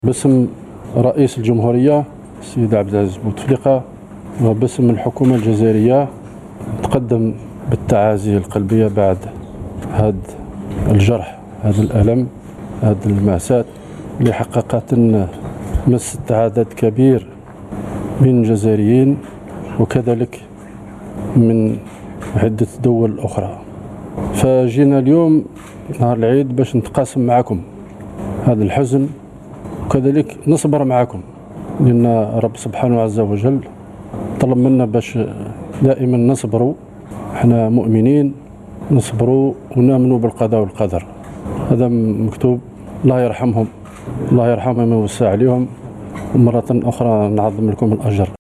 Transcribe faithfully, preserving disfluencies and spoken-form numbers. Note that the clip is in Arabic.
باسم رئيس الجمهورية السيد عبد العزيز بوتفليقة وباسم الحكومة الجزائرية نتقدم بالتعازي القلبية بعد هذا الجرح، هذا الألم، هذه المأساة اللي حققت مست عدد كبير من الجزائريين وكذلك من عدة دول أخرى. فجينا اليوم نهار العيد باش نتقاسم معكم هذا الحزن وكذلك نصبر معكم، لأن رب سبحانه عز وجل طلب منا باش دائما نصبروا، احنا مؤمنين نصبروا ونؤمنوا بالقضاء والقدر. هذا مكتوب، الله يرحمهم، الله يرحمهم ويوسع عليهم، ومرة أخرى نعظم لكم الأجر.